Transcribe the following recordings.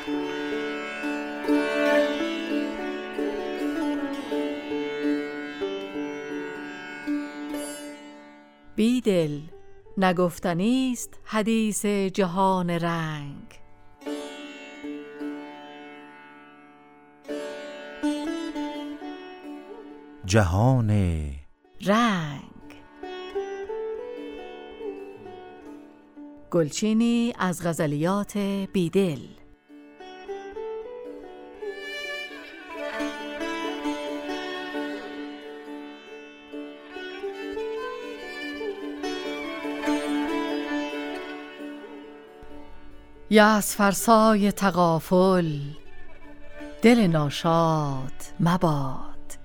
بیدل نگفتنیست حدیث جهان رنگ. جهان رنگ. گلچینی از غزلیات بیدل. یأس فرسای تغافل دل ناشاد مباد.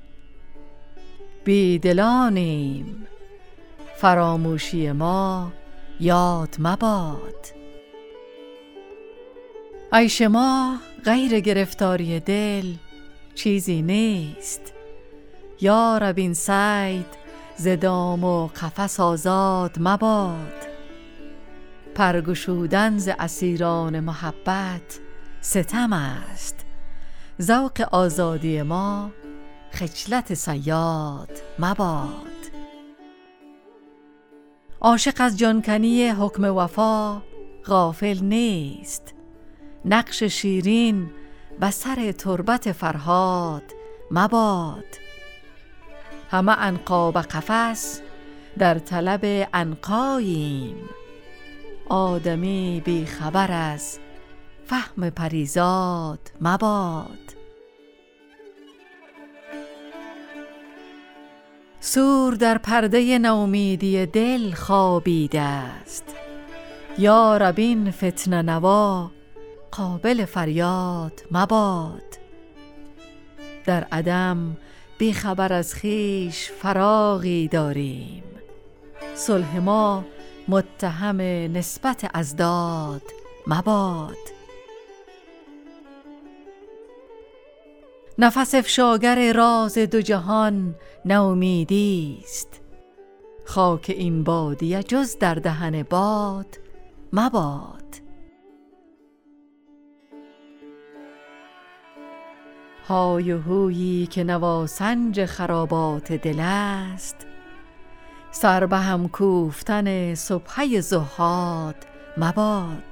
بیدلانیم فراموشی ما یاد مباد. عیش ما غیر گرفتاری دل چیزی نیست. یا رب این صید ز دام و قفس آزاد مباد. پرگشودن ز اسیران محبت ستم است. ذوق آزادی ما خجلت صیاد مباد. عاشق از جانکنی حکم وفا غافل نیست. نقش شیرین بر سر تربت فرهاد مباد. همه عنقا و قفس در طلب عنقاییم. آدمی بی خبر از فهم پریزاد مباد. سور در پرده نومیدی دل خوابیده است. یا رب این فتنه نوا قابل فریاد مباد. در عدم بی خبر از خویش فراغی داریم. صلح ما متهم نسبت اضداد مباد. نفس افشاگر راز دو جهان نومیدی است. خاک این بادیه جز در دهن باد مباد. های و هویی که نواسنج خرابات دل است. سر به هم کوفتن صبحه زهاد مباد.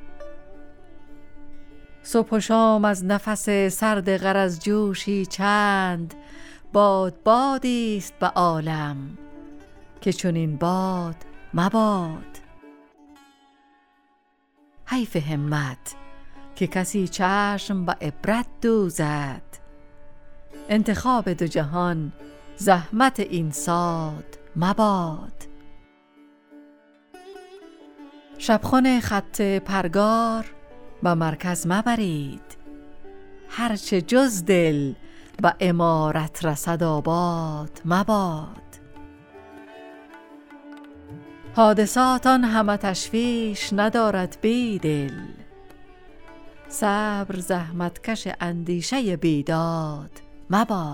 صبح و شام از نفس سرد غرض جوشی چند. بادی است به عالم که چنین باد مباد. حیف همت که کسی چشم به عبرت دوزد. انتخاب دو جهان زحمت این ساد مباد. شبخون خط پرگار به مرکز مبرید. هرچه جز دل به عمارت رسد آباد مباد. حادثات آن همه تشویش ندارد بیدل. صبر زحمتکش اندیشه بیداد مباد.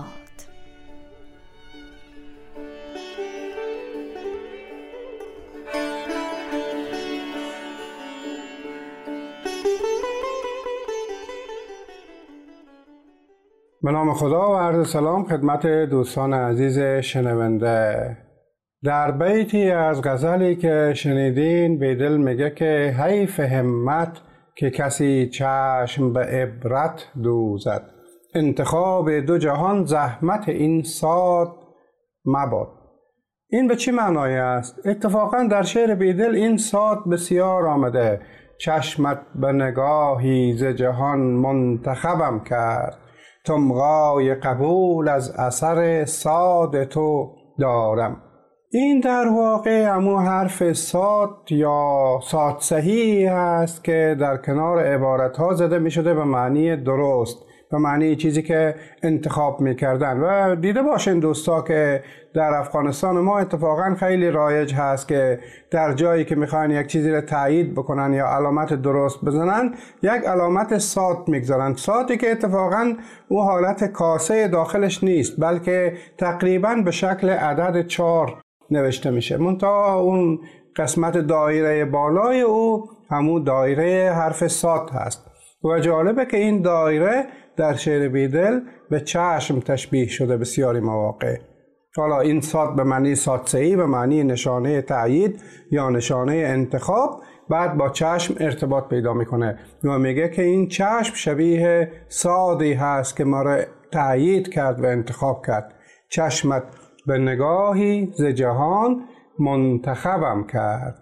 به نام خدا و عرض سلام خدمت دوستان عزیز شنونده. در بیتی از غزلی که شنیدین بیدل میگه که حیف همت که کسی چشم به عبرت دوزد. انتخاب دو جهان زحمت این ساد مباد. این به چی معنای است؟ اتفاقا در شعر بیدل این ساد بسیار آمده. چشمت به نگاهی ز جهان منتخبم کرد. تمغای قبول از اثر ساد تو دارم. این در واقع همون حرف ساد یا ساد صحیح است که در کنار عبارتها زده می شده به معنی درست، به معنی چیزی که انتخاب می کردن. و دیده باشین دوستا که در افغانستان ما اتفاقا خیلی رایج هست که در جایی که میخوان یک چیزی رو تایید بکنن یا علامت درست بزنن یک علامت ساد میگذارن. سادی که اتفاقا او حالت کاسه داخلش نیست بلکه تقریبا به شکل عدد 4 نوشته میشه. منتها اون قسمت دایره بالای او همون دایره حرف ساد هست. و جالبه که این دایره در شعر بیدل به چشم تشبیه شده بسیاری مواقع. حالا این صاد به معنی صادسه‌ای، به معنی نشانه تأیید یا نشانه انتخاب، بعد با چشم ارتباط پیدا میکنه و میگه که این چشم شبیه صادی هست که ما را تأیید کرد و انتخاب کرد. چشمت به نگاهی ز جهان منتخبم کرد.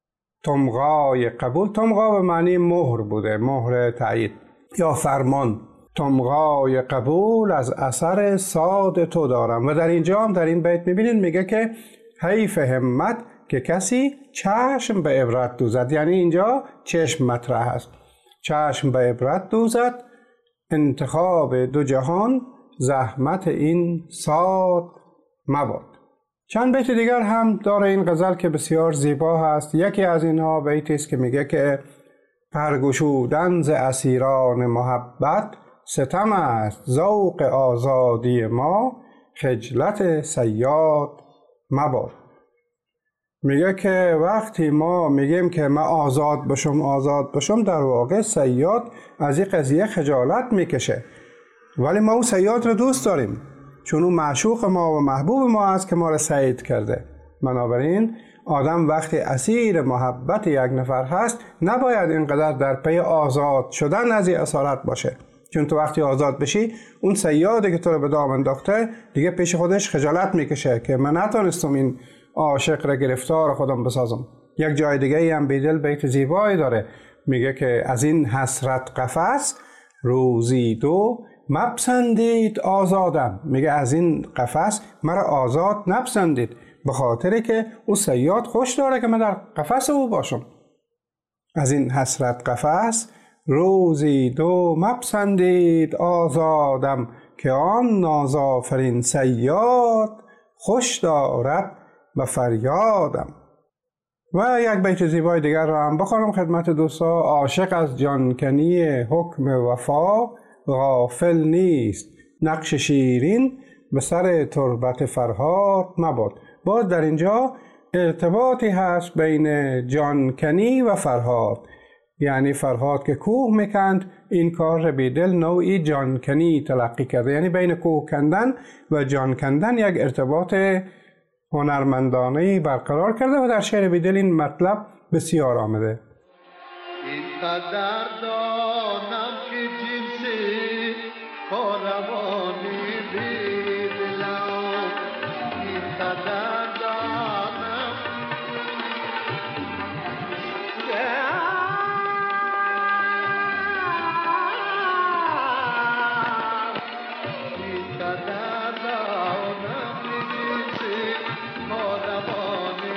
تمغای قبول، تمغا به معنی مهر بوده، مهر تأیید یا فرمان. تمغای قبول از اثر صاد تو دارم. و در اینجا هم در این بیت میبینید میگه که حیف همت که کسی چشم به عبرت دوزد، یعنی اینجا چشم مطرح است. چشم به عبرت دوزد، انتخاب دو جهان زحمت این صاد مباد. چند بیت دیگر هم داره این غزل که بسیار زیبا هست. یکی از اینها بیتی است که میگه که پرگشودن ز اسیران محبت ستم است، ذوق آزادی ما خجلت صیاد مباد. میگه که وقتی ما میگیم که من آزاد بشم در واقع صیاد از این قضیه خجالت میکشه، ولی ما اون صیاد رو دوست داریم چون اون معشوق ما و محبوب ما است که ما رو صید کرده. بنابراین آدم وقتی اسیر محبت یک نفر هست نباید اینقدر در پی آزاد شدن از این اسارت باشه، چون تو وقتی آزاد بشی اون صیادی که تو رو به دام انداخته دیگه پیش خودش خجالت میکشه که من نتونستم این عاشق را گرفتار خودم بسازم. یک جای دیگه هم بیدل بیت زیبایی داره، میگه که از این حسرت قفس روزی دو مپسندید آزادم. میگه از این قفس مرا آزاد نپسندید، به خاطری که او صیاد خوش داره که من در قفس او باشم. از این حسرت قفس روزی دو مپسندید آزادم، که آن نازآفرین صیاد خوش دارد و فریادم. و یک بیت زیبای دیگر را هم بخوانم خدمت دوستا. عاشق از جانکنی حکم وفا غافل نیست، نقش شیرین به سر تربت فرهاد مباد. باز در اینجا ارتباطی هست بین جانکنی و فرهاد، یعنی فرهاد که کوه میکند، این کار بیدل نوعی جانکنی تلقی کرده، یعنی بین کوه کندن و جان کندن یک ارتباط هنرمندانه برقرار کرده و در شعر بیدل این مطلب بسیار آمده. اینقدر دانم که جنسی کاروانی بیدلم، اینقدر دانم اینقدر دانم که جنسی کاروانی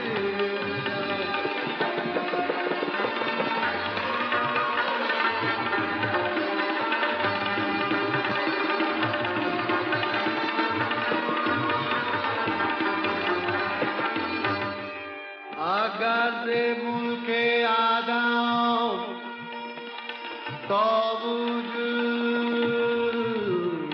اگر ز ملک آدم تا وجود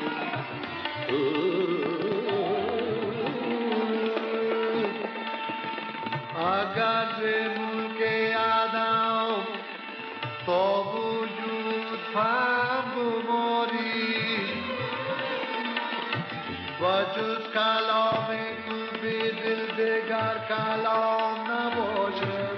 اگر ز ملک آدم تا وجود فهم بماری و جز کلام تو به دل دگر کلام نباشد.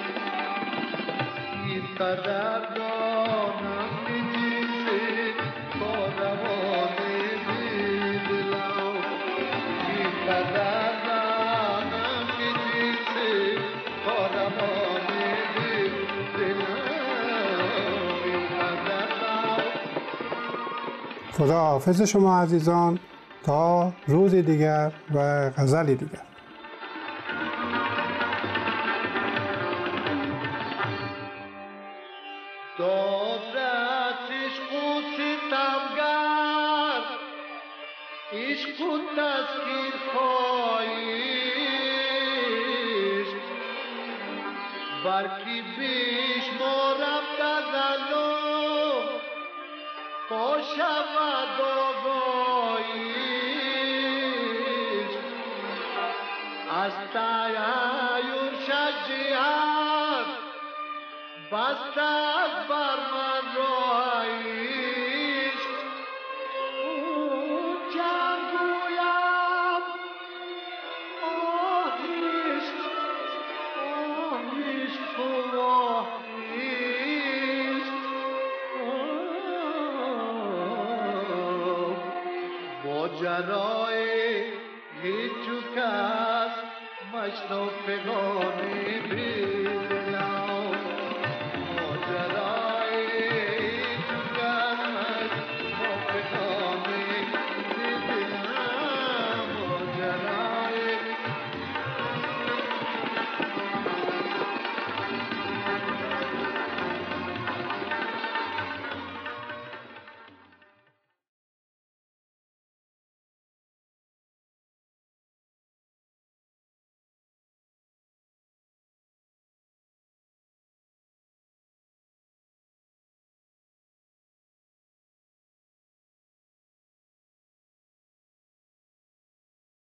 اینقدر دانم که جنسی کاروانی بیدلم، اینقدر دانم که جنسی کاروانی بیدلم، اینقدر خدا حافظ شما عزیزان، تا روز دیگر و غزلی دیگر. دادرس عشق و ستمگر، عشق و تسخیر خواهیش، برکی بشمارم غزلم تا شود آگاهیش، از تحیر شجیعت بسته از بر من ماجرای هیچ کس مشنو پگانی بی